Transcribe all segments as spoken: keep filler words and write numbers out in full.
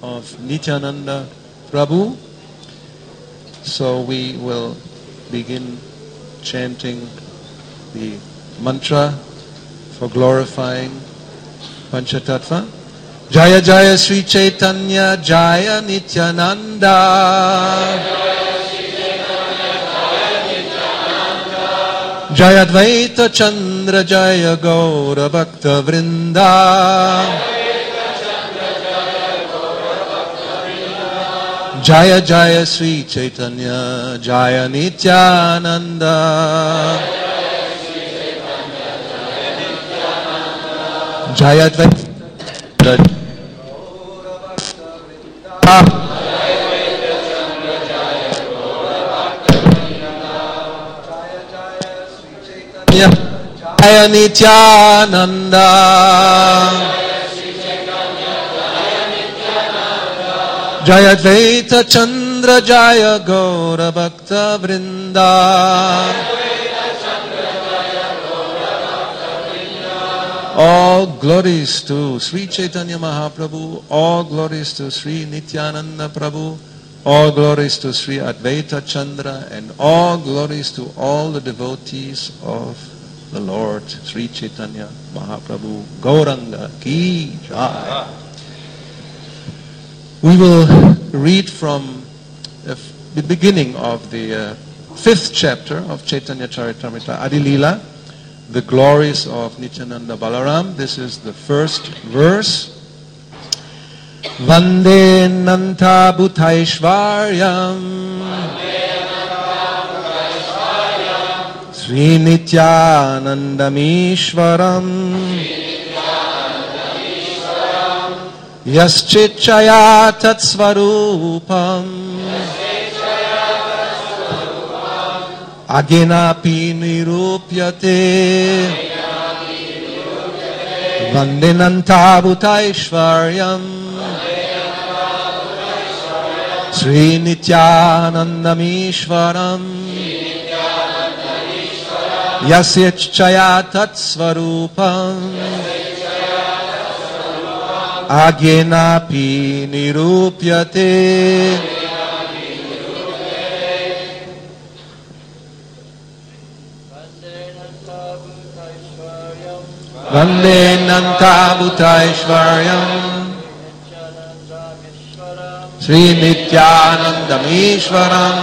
of Nityananda Prabhu. So we will begin chanting the mantra for glorifying Panchatattva. Jaya Jaya Sri Chaitanya Jaya Nityananda Jaya Advaita Chandra Jaya Gaura Bhakta Vrinda Jaya Jaya Sri Chaitanya Jaya Nityananda Jaya Advaita Jaya Nityananda Jaya Advaita Chandra Jaya Gaura Bhakta Vrinda. All glories to Sri Chaitanya Mahaprabhu, all glories to Sri Nityananda Prabhu, all glories to Sri Advaita Chandra, and all glories to all the devotees of the Lord, Sri Chaitanya Mahaprabhu, Gauranga Ki Jai. We will read from the beginning of the uh, fifth chapter of Chaitanya Charitamrita, Adi Leela, the glories of Nityananda Balaram. This is the first verse. Vande Nanta Bhutaishvaryam Sri Nityanandamishwaram Yaschitchaya Tatsvarupam Aginapi Nirupyate Vandenanta Bhutaishvaryam Sri Nityanandamishwaram Yaschitchaya Tatsvarupam Aginapi Nirupyate Vande Nanta Bhutaishvaryam Sri Nityanandamishwaram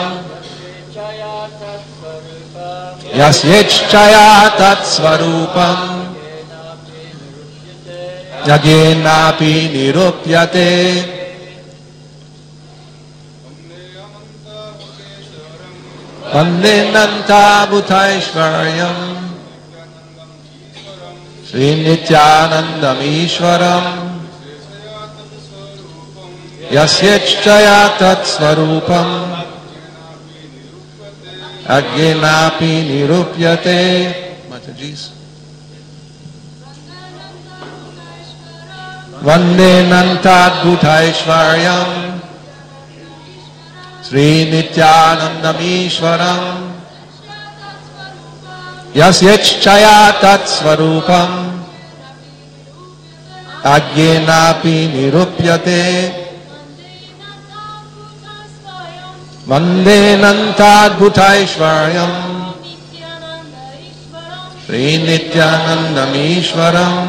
Yasyechchaya Tatsvarupam Yagenapi Nirupyate. Vande Nanta Bhutaishvaryam Sri Nityanandamishwaram Yasyechchaya Tatsvarupam Agyenapi Nirupyate. Mataji's. Vande Nanta Bhutaishvaryam Sri Nityanandamishwaram Yasyechchaya Tatsvarupam Agyenapi Nirupyate. Vande Nanta Bhutaishvaryam Sri Nityanandamishwaram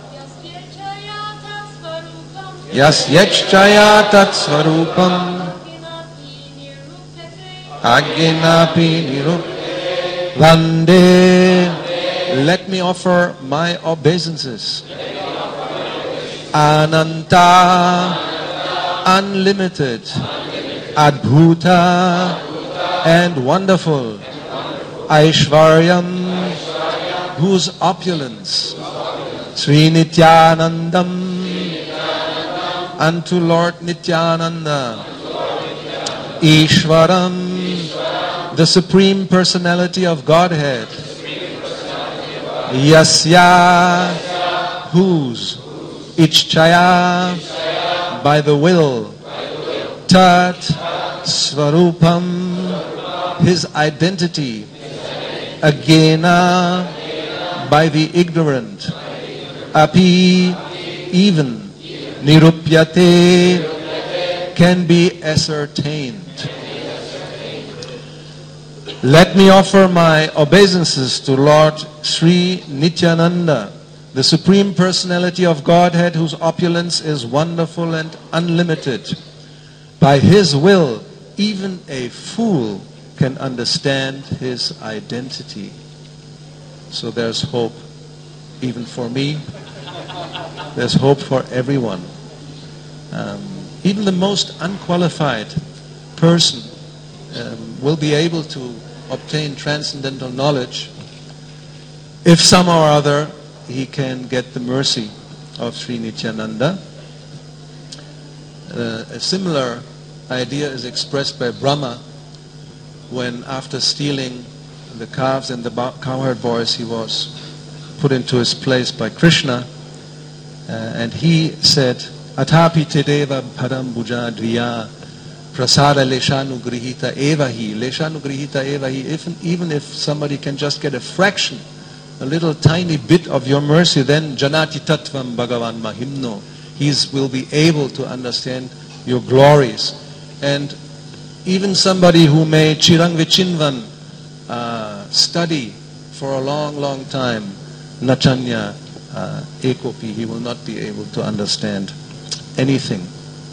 Yasyechchaya Tatsvarupam Agyenapi Nirupyate. Vande. Let me offer my obeisances. Ananta, unlimited, Adbhuta, and wonderful, Aishvaryam, whose opulence, Sri Nityanandam, unto Lord Nityananda, Ishvaram, the Supreme Personality of Godhead, Yasya, whose, Ichchaya, by the will, Tat, Svarupam, his identity, Agena, by the ignorant, Api, even, Nirupyate, can be ascertained. Let me offer my obeisances to Lord Sri Nityananda, the Supreme Personality of Godhead, whose opulence is wonderful and unlimited. By His will, even a fool can understand His identity. So there's hope, even for me. There's hope for everyone. Um, even the most unqualified person um, will be able to obtain transcendental knowledge if somehow or other he can get the mercy of Sri Nityananda. Uh, a similar idea is expressed by Brahma when, after stealing the calves and the cowherd boys, he was put into his place by Krishna, uh, and he said, Athapi tedeva param bhuja driya prasada leshanugrihita evahi. Leshanugrihita evahi. Even, even if somebody can just get a fraction, a little tiny bit of your mercy, then janati tattvam bhagavan mahimno. He will be able to understand your glories. And even somebody who may chirang vichinvan uh, study for a long, long time, nachanya uh, ekopi, he will not be able to understand anything.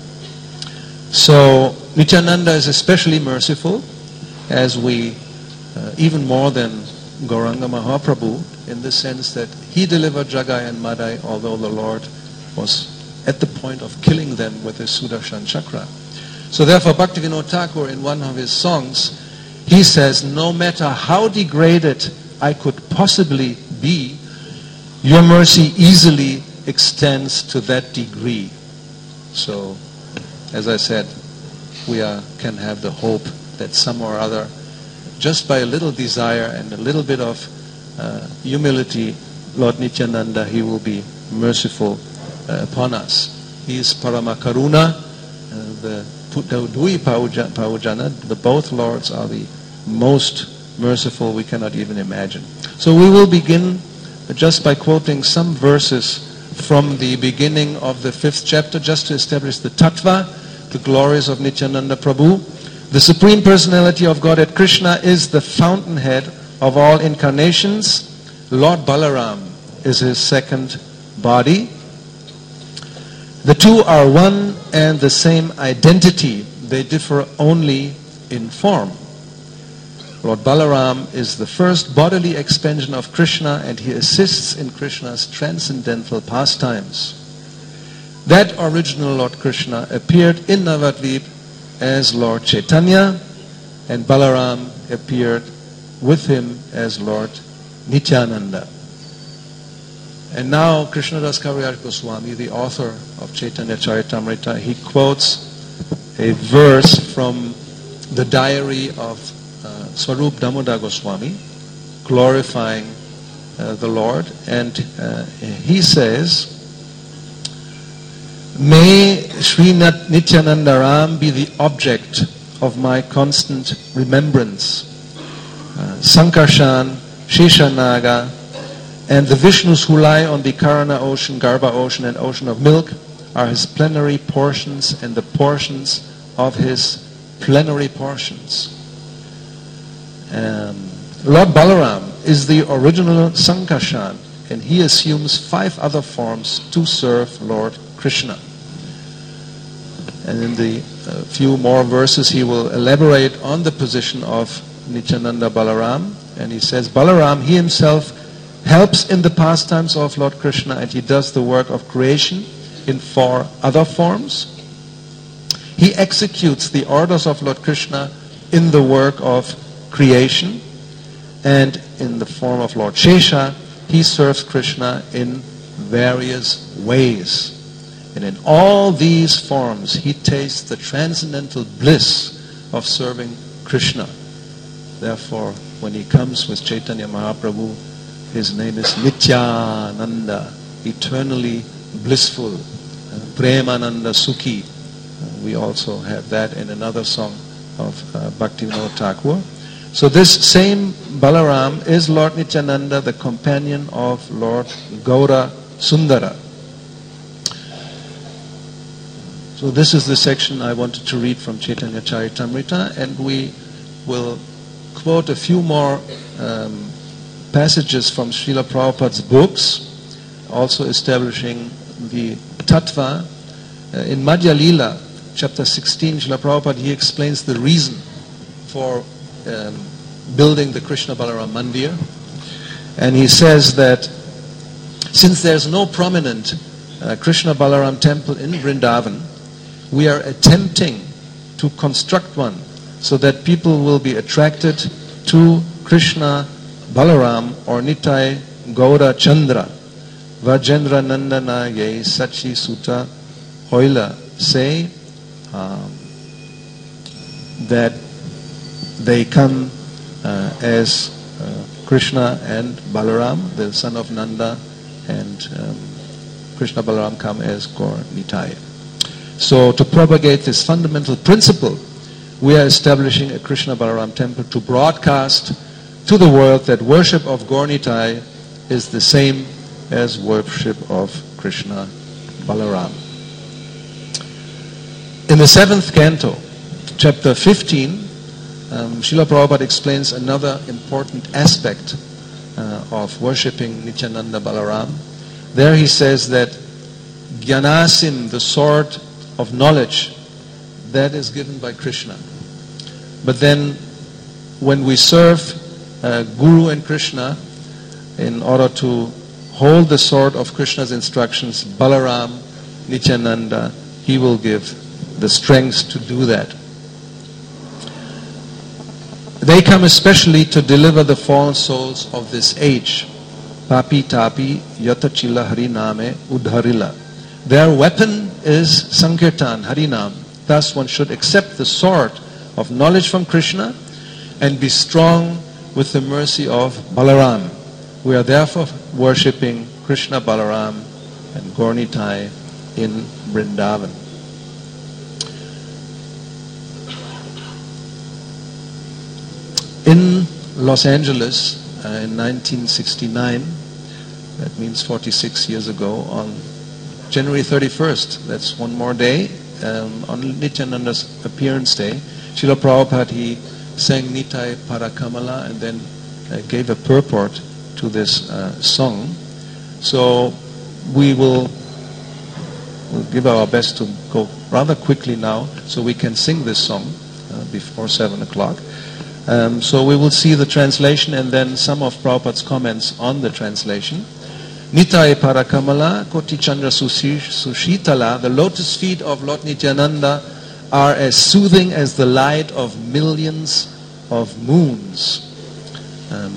So Nityananda is especially merciful, as we, uh, even more than Gauranga Mahaprabhu, in the sense that he delivered Jagai and Madai, although the Lord was at the point of killing them with his Sudarshan Chakra. So therefore Bhaktivinoda Thakur, in one of his songs, he says, no matter how degraded I could possibly be, your mercy easily extends to that degree. So, as I said, we are, can have the hope that somehow or other, just by a little desire and a little bit of uh, humility, Lord Nityananda, He will be merciful uh, upon us. He is Parama Karuna, uh, the Puddhaudui Pahujana, the both Lords are the most merciful we cannot even imagine. So we will begin just by quoting some verses from the beginning of the fifth chapter, just to establish the tattva, the glories of Nityananda Prabhu. The Supreme Personality of Godhead Krishna is the fountainhead of all incarnations. Lord Balaram is His second body. The two are one and the same identity. They differ only in form. Lord Balaram is the first bodily expansion of Krishna, and he assists in Krishna's transcendental pastimes. That original Lord Krishna appeared in Navadvip as Lord Chaitanya, and Balaram appeared with him as Lord Nityananda. And now Krishnadas Kaviraj Goswami, the author of Chaitanya Charitamrita, he quotes a verse from the diary of uh, Swarup Damodar Goswami, glorifying uh, the Lord. And uh, he says, may Sri Nityananda Ram be the object of my constant remembrance. Uh, Sankarshan, Sheshanaga, and the Vishnus who lie on the Karana ocean, Garbha ocean, and ocean of milk are his plenary portions and the portions of his plenary portions. Um, Lord Balaram is the original Sankarshan, and he assumes five other forms to serve Lord Krishna. And in the uh, few more verses he will elaborate on the position of Nityananda Balaram, and he says, Balaram, he himself helps in the pastimes of Lord Krishna, and he does the work of creation in four other forms. He executes the orders of Lord Krishna in the work of creation, and in the form of Lord Shesha, he serves Krishna in various ways. And in all these forms, he tastes the transcendental bliss of serving Krishna. Therefore, when he comes with Chaitanya Mahaprabhu, his name is Nityananda, eternally blissful, Premananda Sukhi. We also have that in another song of uh, Bhaktivinoda Thakur. So this same Balaram is Lord Nityananda, the companion of Lord Gaura Sundara. So this is the section I wanted to read from Chaitanya Charitamrita, and we will quote a few more um, passages from Srila Prabhupada's books, also establishing the tattva. Uh, in Madhya Lila, chapter sixteen, Srila Prabhupada, he explains the reason for um, building the Krishna Balaram Mandir. And he says that since there's no prominent uh, Krishna Balaram temple in Vrindavan, we are attempting to construct one so that people will be attracted to Krishna Balaram or Nitai Gaura Chandra. Vajendra Nandana Ye Sachi Sutta Hoila say um, that they come uh, as uh, Krishna and Balaram, the son of Nanda, and um, Krishna Balaram come as Gaur Nitai. So to propagate this fundamental principle, we are establishing a Krishna Balaram temple to broadcast to the world that worship of Gaur Nitai is the same as worship of Krishna Balaram. In the seventh canto, chapter fifteen, um, Srila Prabhupada explains another important aspect uh, of worshipping Nityananda Balaram. There he says that Gyanasim, the sword of knowledge, that is given by Krishna. But then when we serve uh, Guru and Krishna in order to hold the sword of Krishna's instructions, Balaram, Nityananda, he will give the strength to do that. They come especially to deliver the fallen souls of this age. Papi tapi yatachila hariname udharila. Their weapon is Sankirtan, Harinam. Thus one should accept the sword of knowledge from Krishna and be strong with the mercy of Balaram. We are therefore worshipping Krishna Balaram and Gaur Nitai in Vrindavan. In Los Angeles uh, in nineteen sixty-nine, that means forty-six years ago, on January thirty-first, that's one more day, um, on Nityananda's appearance day, Srila Prabhupada, he sang Nitai Parakamala and then uh, gave a purport to this uh, song. So we will we'll give our best to go rather quickly now so we can sing this song uh, before seven o'clock. Um, so we will see the translation and then some of Prabhupada's comments on the translation. Nitai Parakamala Koti Chandra Sushitala, the lotus feet of Lord Nityananda are as soothing as the light of millions of moons. Um,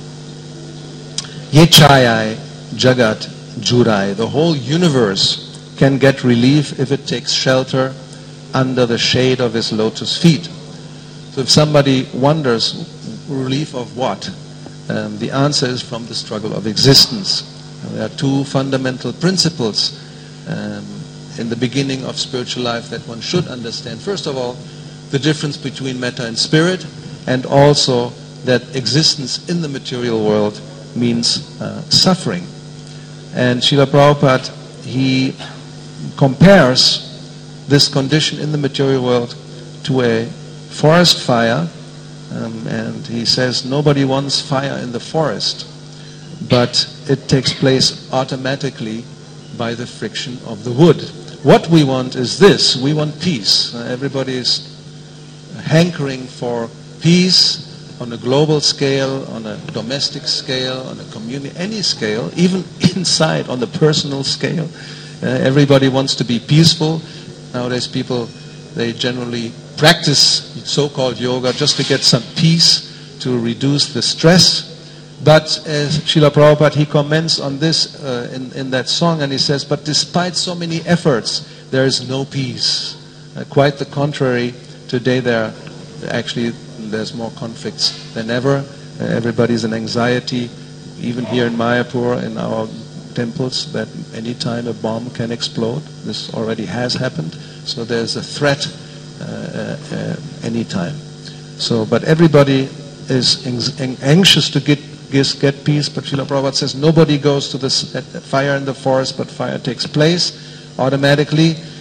Yechayai Jagat Jurai, the whole universe can get relief if it takes shelter under the shade of his lotus feet. So if somebody wonders, relief of what? Um, the answer is from the struggle of existence. There are two fundamental principles um, in the beginning of spiritual life that one should understand. First of all, the difference between matter and spirit, and also that existence in the material world means uh, suffering. And Srila Prabhupada, he compares this condition in the material world to a forest fire, um, and he says nobody wants fire in the forest, but it takes place automatically by the friction of the wood. What we want is this: we want peace. Uh, everybody is hankering for peace on a global scale, on a domestic scale, on a community, any scale, even inside on the personal scale. Uh, everybody wants to be peaceful. Nowadays people, they generally practice so-called yoga just to get some peace, to reduce the stress. But as Srila Prabhupada, he comments on this uh, in, in that song, and he says, but despite so many efforts, there is no peace. Uh, quite the contrary, today there actually there's more conflicts than ever. Uh, everybody's in anxiety, even here in Mayapur, in our temples, that any time a bomb can explode. This already has happened. So there's a threat uh, uh, uh, anytime. So, but everybody is anxious to get get peace, but Srila Prabhupada says nobody goes to the fire in the forest, but fire takes place automatically.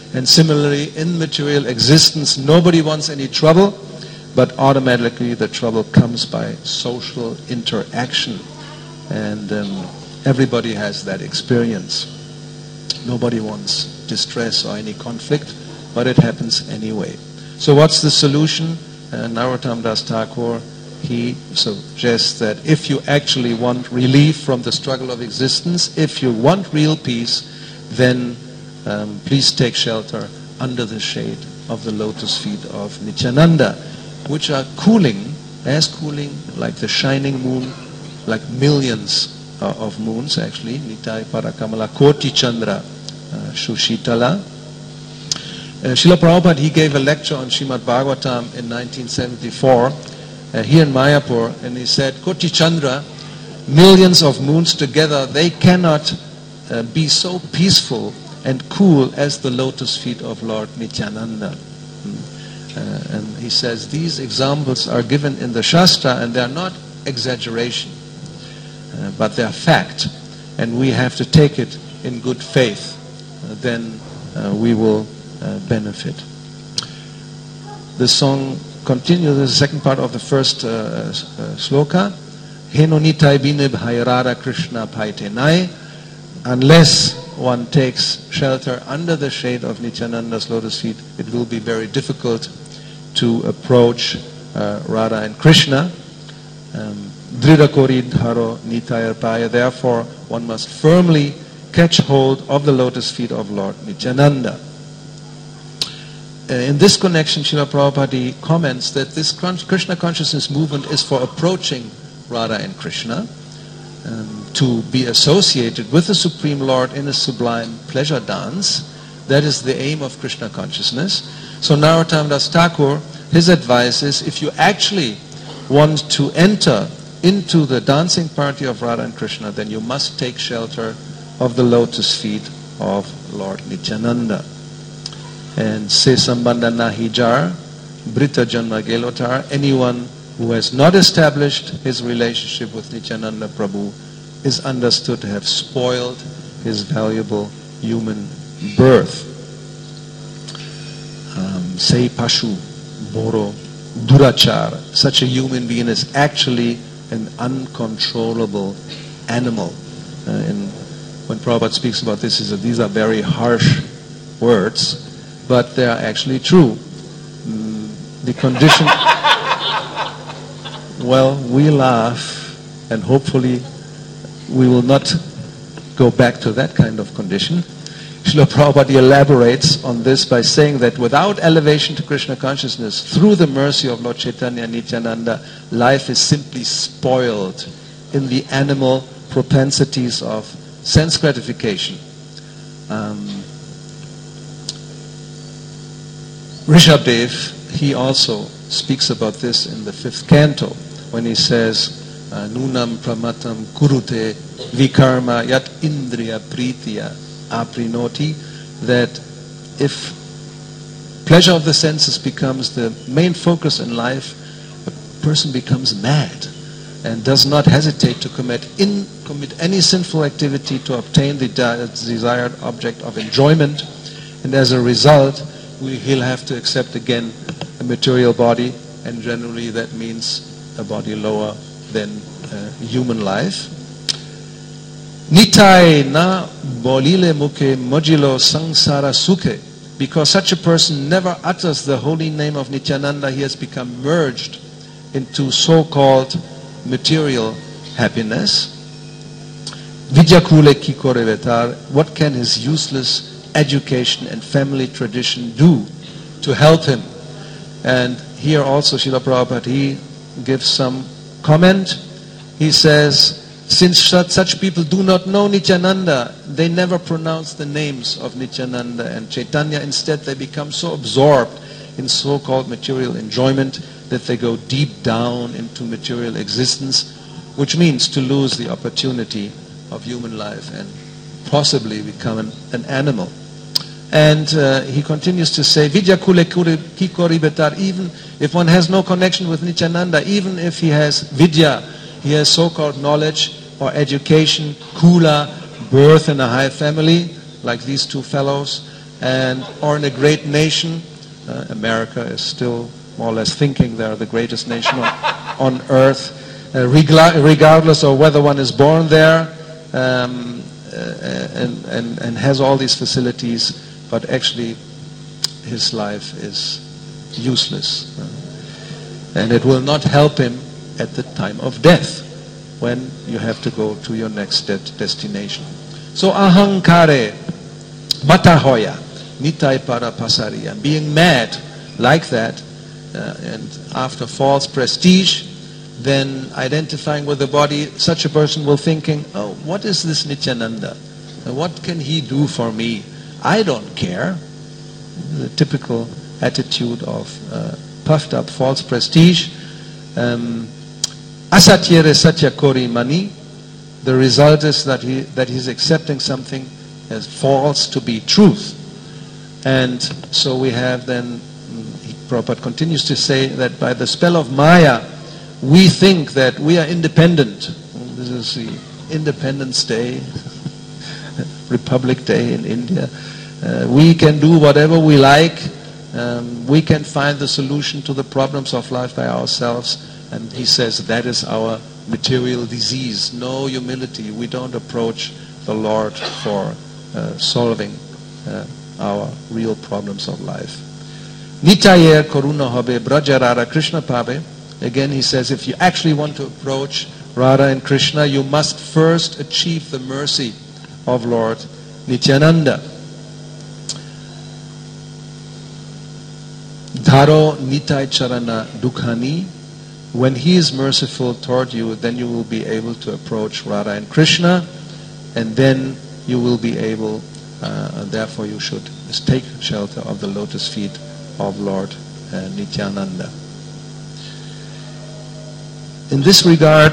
And similarly, in material existence, nobody wants any trouble, but automatically the trouble comes by social interaction. And um, everybody has that experience. Nobody wants distress or any conflict, but it happens anyway. So what's the solution? Uh, Narottam Das Thakur, he suggests that if you actually want relief from the struggle of existence, if you want real peace, then um, please take shelter under the shade of the lotus feet of Nityananda, which are cooling, as cooling like the shining moon, like millions uh, of moons actually, Nitai Parakamala Koti Chandra uh, Shushitala. Uh, Srila Prabhupada, he gave a lecture on Srimad Bhagavatam in nineteen seventy-four uh, here in Mayapur, and he said, Koti Chandra, millions of moons together, they cannot uh, be so peaceful and cool as the lotus feet of Lord Nityananda. Mm. Uh, and he says these examples are given in the Shastra, and they are not exaggeration, uh, but they are fact, and we have to take it in good faith. Uh, then uh, we will uh, benefit. The song continues, the second part of the first uh, uh, sloka. Henonitai binib hairara Krishna paitenai. Unless one takes shelter under the shade of Nityananda's lotus feet, it will be very difficult to approach uh, Radha and Krishna. Drida kori dharo nitayar paya. Therefore, one must firmly catch hold of the lotus feet of Lord Nityananda. Uh, in this connection, Srila Prabhupada comments that this Krishna consciousness movement is for approaching Radha and Krishna, um, to be associated with the Supreme Lord in a sublime pleasure dance. That is the aim of Krishna consciousness. So Narottam Das Thakur, his advice is, if you actually want to enter into the dancing party of Radha and Krishna, then you must take shelter of the lotus feet of Lord Nityananda. And se sambandha nahi jar, brita janma gelotar, anyone who has not established his relationship with Nityananda Prabhu is understood to have spoiled his valuable human birth. Um, Sei pashu, boro, durachar. Such a human being is actually an uncontrollable animal. Uh, and when Prabhupada speaks about this, he says these are very harsh words, but they are actually true. Mm, the condition... Well, we laugh, and hopefully we will not go back to that kind of condition. Srila Prabhupada elaborates on this by saying that without elevation to Krishna consciousness, through the mercy of Lord Chaitanya and Nityananda, life is simply spoiled in the animal propensities of sense gratification. Um, Rishabdev, he also speaks about this in the fifth canto, when he says, Nunam pramatam kurute vikarma yat indriya pritiya aprinoti, that if pleasure of the senses becomes the main focus in life, a person becomes mad and does not hesitate to commit, in, commit any sinful activity to obtain the de desired object of enjoyment, and as a result, we, he'll have to accept again a material body, and generally that means a body lower than uh, human life. Nitai na bolile mukhe mojilo sangsara sukhe. Because such a person never utters the holy name of Nityananda, he has become merged into so-called material happiness. Vidyakule kikore vetar. What can his useless education and family tradition do to help him? And here also Srila Prabhupada, he gives some comment. He says, since such people do not know Nityananda, they never pronounce the names of Nityananda and Chaitanya. Instead, they become so absorbed in so-called material enjoyment that they go deep down into material existence, which means to lose the opportunity of human life and possibly become an, an animal. And uh, he continues to say, Vidya kule kikori betar, even if one has no connection with Nityananda, even if he has vidya, he has so-called knowledge or education, kula, birth in a high family, like these two fellows, and or in a great nation. Uh, America is still more or less thinking they're the greatest nation on, on earth, uh, regla- regardless of whether one is born there um, uh, and, and, and has all these facilities, but actually his life is useless. Uh, and it will not help him at the time of death, when you have to go to your next de- destination. So ahankare, matahoya, nitai para pasari, and being mad like that, uh, and after false prestige, then identifying with the body, such a person will thinking, oh, what is this Nityananda? Uh, what can he do for me? I don't care. The typical attitude of uh, puffed up false prestige. Um, Asatyere satya kori mani. The result is that he that he's accepting something as false to be truth. And so we have then, Prabhupada continues to say that by the spell of Maya, we think that we are independent. This is the Independence Day, Republic Day in India. Uh, we can do whatever we like. Um, we can find the solution to the problems of life by ourselves. And he says that is our material disease. No humility. We don't approach the Lord for uh, solving uh, our real problems of life. Nitayer koruna hobe braja Radha Krishna pabe. Again he says, if you actually want to approach Radha and Krishna, you must first achieve the mercy of Lord Nityananda. Dharo nitai charana dukhani. When he is merciful toward you, then you will be able to approach Radha and Krishna, and then you will be able, uh, and therefore you should take shelter of the lotus feet of Lord uh, Nityananda. In this regard,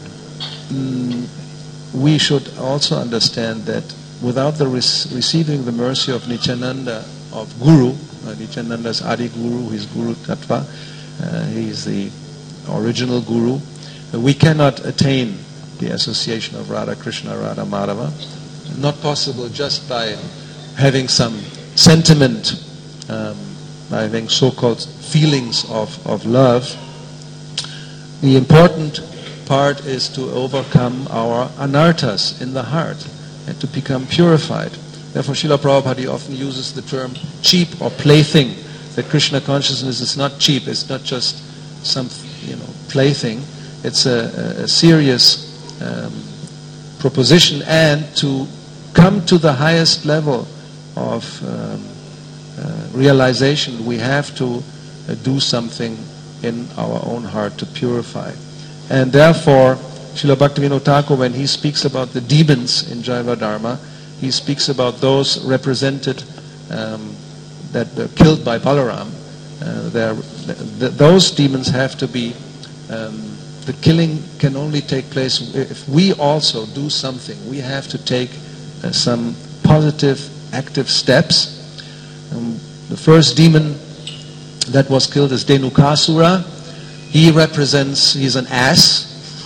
mm, we should also understand that without the re- receiving the mercy of Nityananda, of Guru, uh, Nityananda is Adi Guru, he's Guru Tattva, uh, he is the original Guru, uh, we cannot attain the association of Radha Krishna, Radha Madhava. Not possible just by having some sentiment, um, by having so-called feelings of, of love. The important part is to overcome our anarthas in the heart and to become purified. Therefore, Srila Prabhupada often uses the term cheap or plaything. That Krishna consciousness is not cheap. It's not just some, you know, plaything. It's a, a serious um, proposition, and to come to the highest level of um, uh, realization, we have to uh, do something in our own heart to purify. And therefore, Srila Bhaktivinoda Thakur, when he speaks about the demons in Jaiva Dharma, he speaks about those represented um, that were killed by Balaram. Uh, th- those demons have to be, um, the killing can only take place if we also do something. We have to take uh, some positive, active steps. Um, the first demon that was killed is Dhenukasura. He represents, he's an ass,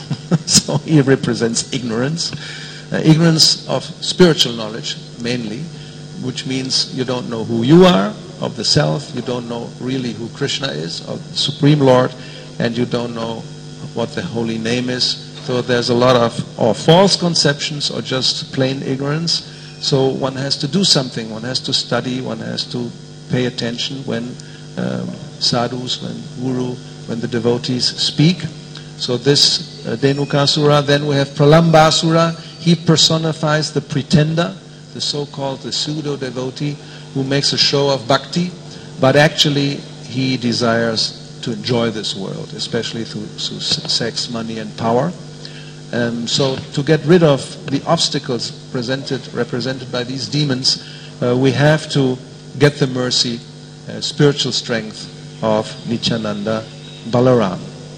so he represents ignorance. Uh, ignorance of spiritual knowledge, mainly, which means you don't know who you are, of the self, you don't know really who Krishna is, of the Supreme Lord, and you don't know what the holy name is. So there's a lot of or false conceptions or just plain ignorance. So one has to do something, one has to study, one has to pay attention when um, sadhus, when guru, when the devotees speak. So this uh, Dhenukasura. Then we have Pralambasura. He personifies the pretender, the so-called the pseudo-devotee who makes a show of bhakti, but actually he desires to enjoy this world, especially through, through sex, money and power. Um, so to get rid of the obstacles presented, represented by these demons, uh, we have to get the mercy, uh, spiritual strength of Nityananda Balaram.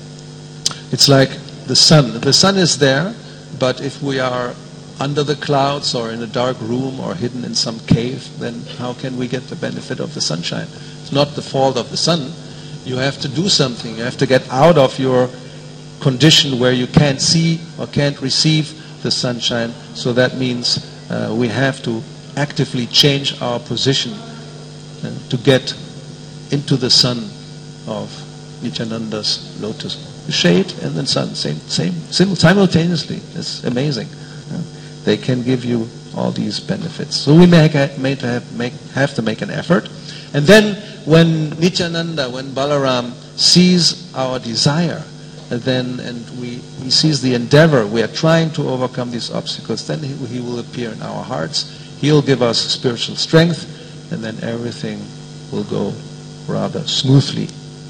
It's like the sun. The sun is there, but if we are under the clouds or in a dark room or hidden in some cave, then how can we get the benefit of the sunshine? It's not the fault of the sun. You have to do something. You have to get out of your condition where you can't see or can't receive the sunshine. So that means uh, we have to actively change our position uh, to get into the sun of Nityananda's lotus. Shade and then sun, same, same, simultaneously. It's amazing. Uh, they can give you all these benefits. So we may, may have, make, have to make an effort. And then when Nityananda, when Balaram sees our desire, and then and we he sees the endeavor, we are trying to overcome these obstacles, then he, he will appear in our hearts. He'll give us spiritual strength, and then everything will go rather smoothly.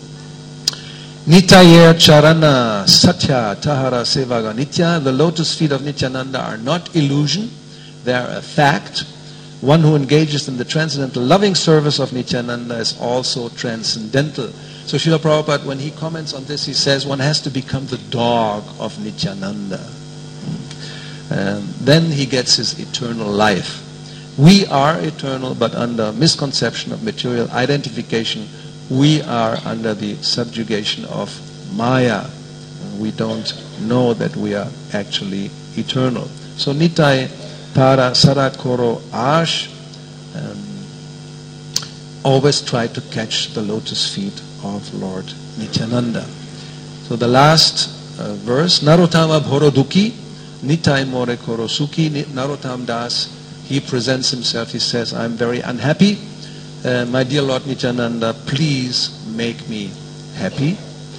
Nitaya Charana Satya Tahara Sevaga Nitya. The lotus feet of Nityananda are not illusion, they are a fact. One who engages in the transcendental loving service of Nityananda is also transcendental. So Srila Prabhupada, when he comments on this, he says one has to become the dog of Nityananda. And then he gets his eternal life. We are eternal, but under misconception of material identification, we are under the subjugation of Maya. We don't know that we are actually eternal. So Nitai Para Sarakoro Ash, um, always try to catch the lotus feet of Lord Nityananda. So the last uh, verse, Narottama Bhoroduki, Nitai More Korosuki. Narottam Das, he presents himself, he says, I'm very unhappy. Uh, my dear Lord Nityananda, please make me happy.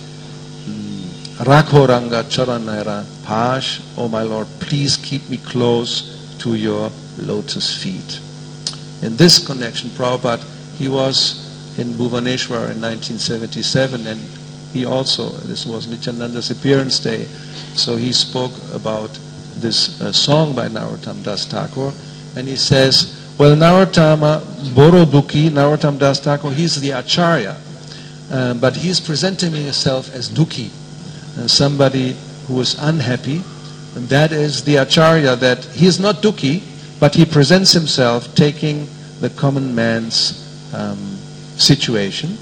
Rakho Ranga Charanaira Pash, oh my Lord, please keep me close to your lotus feet. In this connection, Prabhupada, he was in Bhuvaneshwar in nineteen seventy-seven, and he also, this was Nityananda's appearance day, so he spoke about this uh, song by Narottam Das Thakur, and he says, well, Narottama Bhoroduki, Narottam Das Thakur, he's the Acharya, uh, but he's presenting himself as Dukhi, uh, somebody who is unhappy, and that is the Acharya, that he is not Dukhi, but he presents himself taking the common man's um, situation.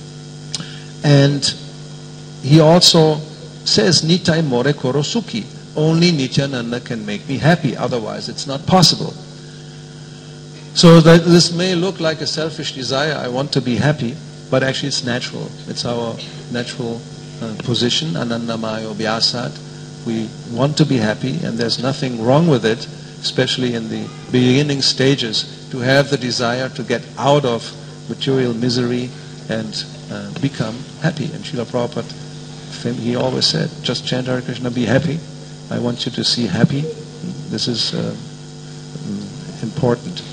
And he also says, Nitai More Korosuki, only Nityananda can make me happy, otherwise it's not possible. So that this may look like a selfish desire, I want to be happy, but actually it's natural. It's our natural uh, position, Anandamayo Vyasat. We want to be happy, and there's nothing wrong with it, especially in the beginning stages, to have the desire to get out of material misery and uh, become happy. And Srila Prabhupada, he always said, just chant Hare Krishna, be happy. I want you to see happy. This is uh, important.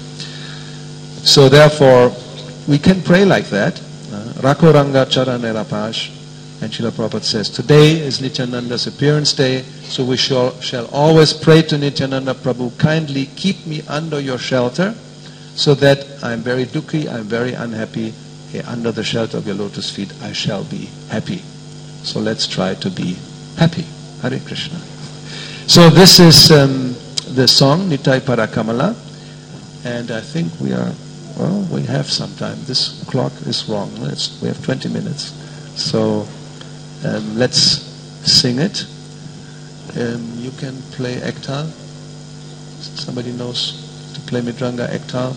So therefore, we can pray like that. Rakho Ranga Charanera Pash. And Srila Prabhupada says, today is Nityananda's appearance day, so we shall, shall always pray to Nityananda, Prabhu, kindly keep me under your shelter, so that I'm very dukhi, I'm very unhappy. Okay, under the shelter of your lotus feet, I shall be happy. So let's try to be happy. Hare Krishna. So this is um, the song, Nitai Parakamala, and I think we are, well, we have some time. This clock is wrong. Let's, we have twenty minutes. So um, let's sing it. Um, you can play Ektal. Somebody knows to play Mridanga Ektal?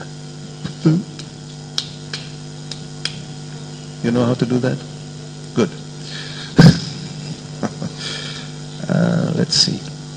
You know how to do that? Good. uh, let's see.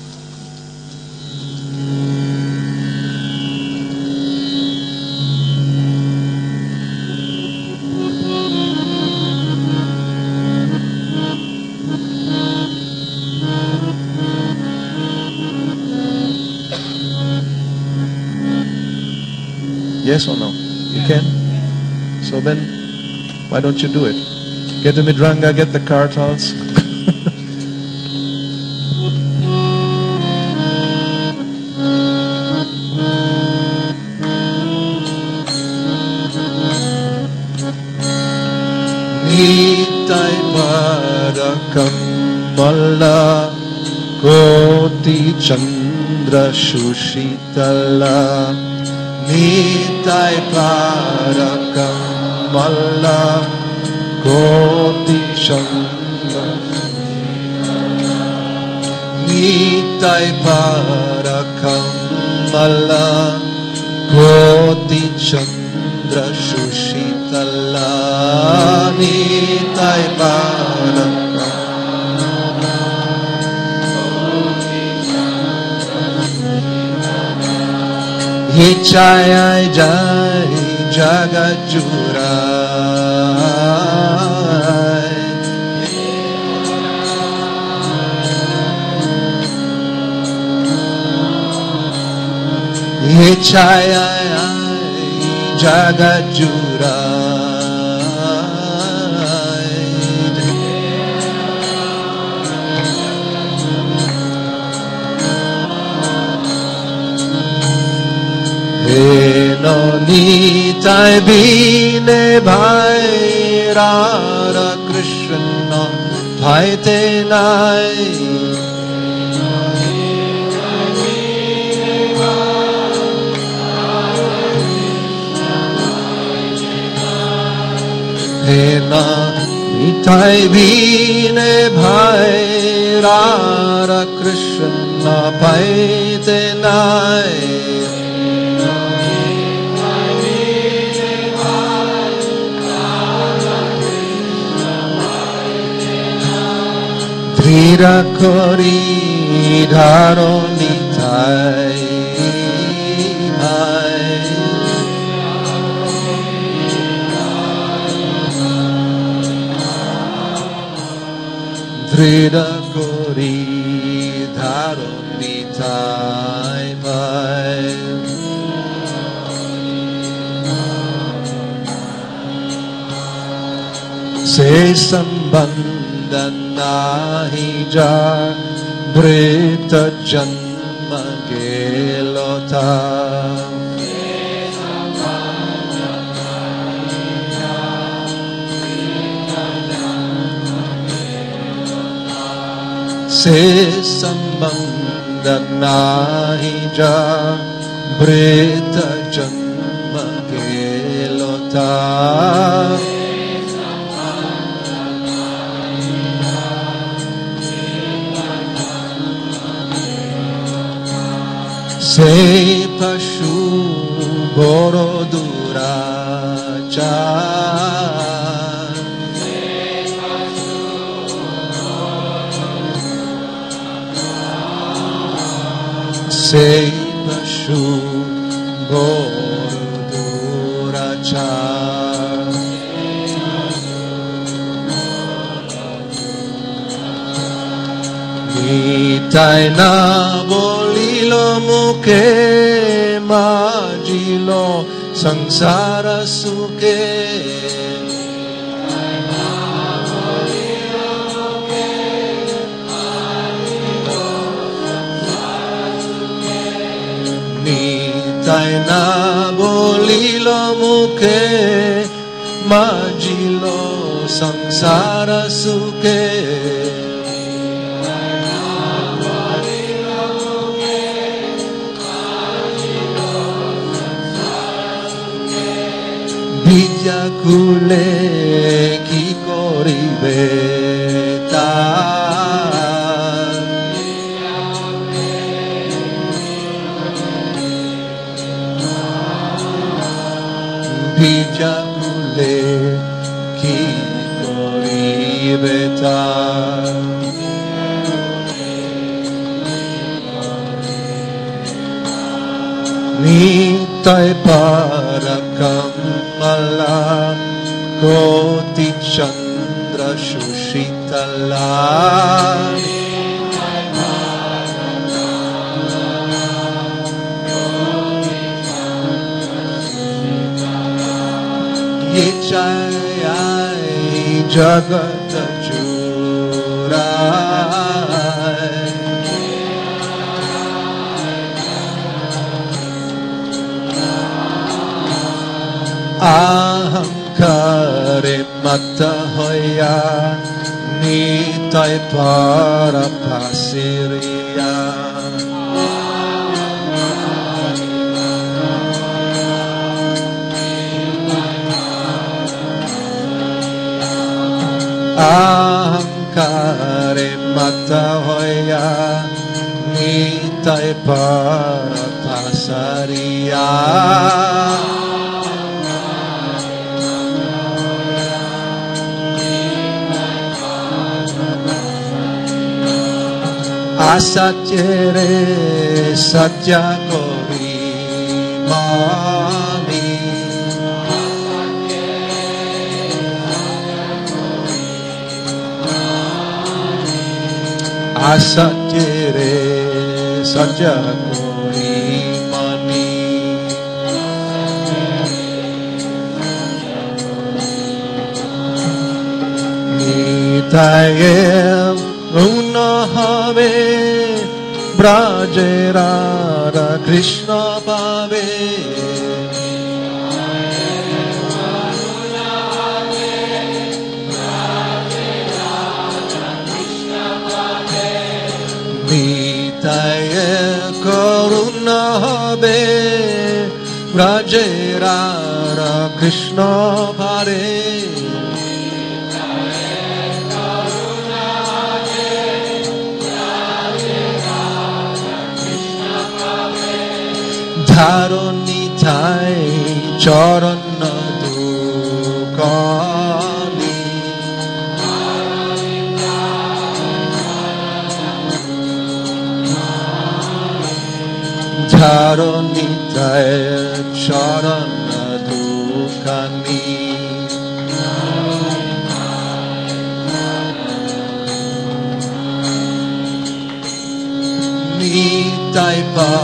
Yes or no? You can? So then, why don't you do it? Get the Mridanga, get the kartals. Nitai Parakamala Koti Chandra Shushitala Nitai Parakamala Koti Chandra Nitai Parakamala Koti Chandra Shushitala Nitai Bharaka Jai Jai Jagajurai Jai Jagajurai Eno nitai bine bhai Radha Krishna bhai te nai Eno nitai bine bhai Radha Krishna bhai te nai Dhira kori dharo nitai bhai Dhira kori dharo nitai bhai Se sambandha nahi jar Brita janma gelota Se sambandha nahi jar Brita janma gelota Se pashu boro durachar Se pashu boro durachar Nitai na bolilo muke majilo sangsara suke Nitai na bolilo muke majilo sangsara suke Vidya kule ki koribe tar Vidya kule ki koribe tar Nitai Parakamala Koti Chandra Shushitala Jai Jagat Jurai Ahankare mata hoya nitai para pasiriya Ahankare mata hoya nitai para pasiriya Saria. Asatyere satya kori mami. Asatyere satya kori mami. Nitayem Unahave Braje Radha Krishna Bhave. Nitaye Karuna Habe Braje Radha Krishna Bhave. Dharonitai charana dukani. Dharonitai charana dukani. Nitai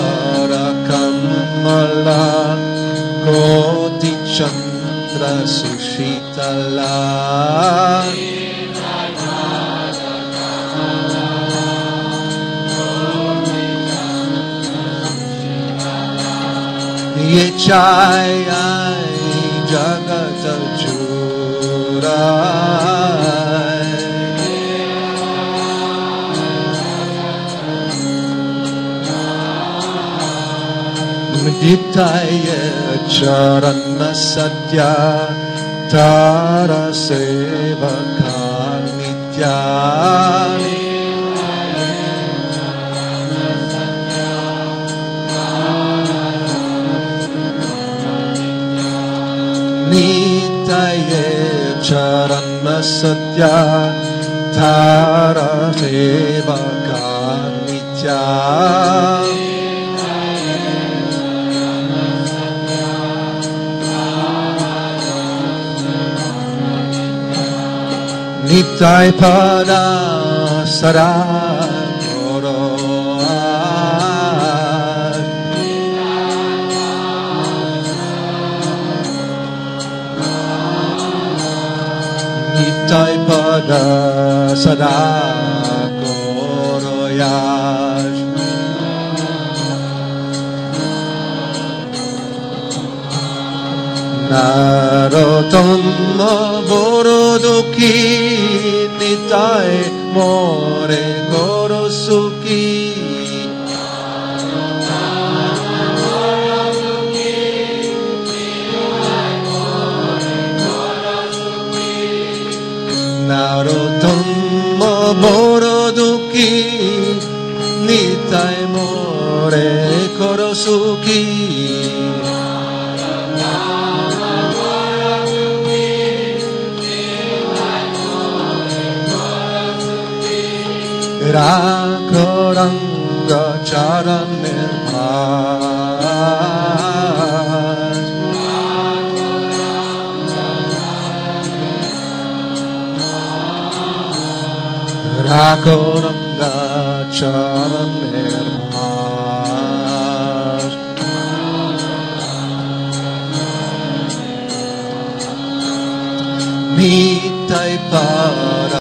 parakamala koti chandra sushitala. Ye chai jagat jurai. Nitaya charana satya tara sevaka nitya. Nitaya charana satya tara sevaka nitya. Nitai pada sada goroan. Nitai pada sada goroyan. Narotama boroduki nitai more gorosuki. Narotama boroduki nitai more gorosuki. Raghoranga charanirmas. Raghoranga charanirmas. Nitai para